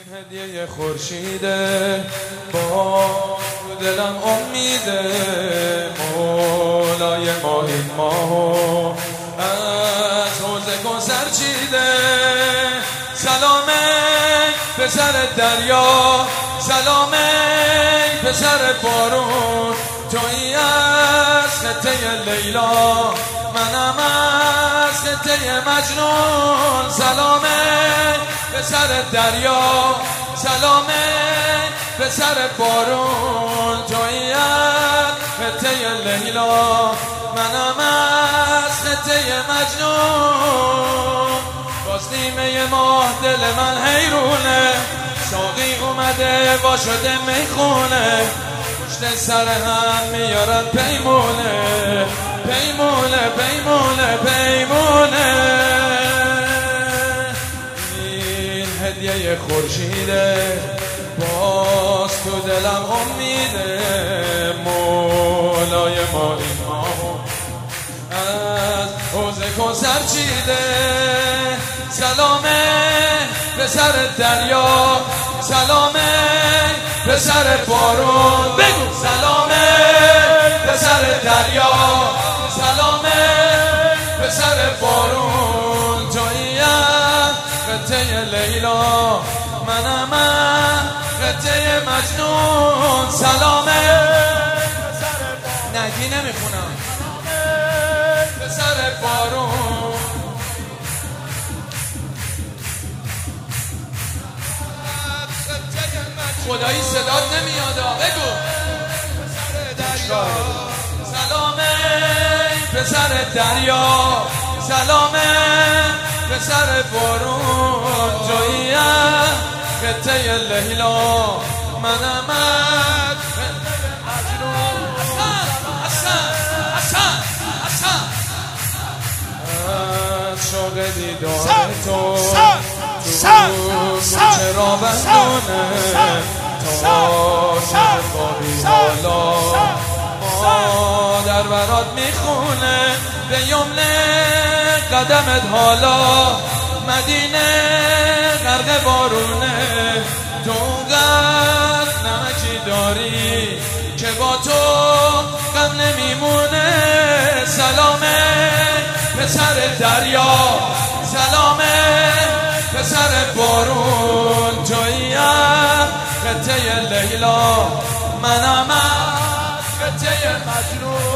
هدیه خورشیده با دلم امیده مولای ما این ماهو از حوض کوثر چیده. سلامه پسر دریا، سلامه پسر بارون، تویی از خطه لیلا منم از خطه مجنون. سلامه پسر دریا، سلامه پسر بارون، تویی از خطه لیلا منم از خطه مجنون. باز نیمه ماه دل من حیرونه، ساقی اومده با شده میخونه، پشت سر هم میارن پیمونه پیمونه پیمونه پیمونه. این هدیه خورشیده باز تو دلم امیده مولای ما این ماهو از حوض کوثر چیده. سلامه پسر دریا، سلامه پسر بارون، بگو سلامه پسر دریا، سلامه پسر بارون، تویی خطه لیلا منم خطه مجنون. سلامه نگی نمیخونم پسر بارون، خدایی صدات نمیاد بگو سلامه پسر دریا، سلامه پسر بارون، تویی خطه لیلا منم از شوق دیدار تو چرا بندونه تا شفایی حالا مادر برات میخونه به یمنه قدمت حالا مدینه غرق بارونه. تو اونقدر نمکی داری که با تو غم نمیمونه. سلامه پسر دریا، سلامه پسر بارون، تویی خطه لیلا منم خطه مجنون.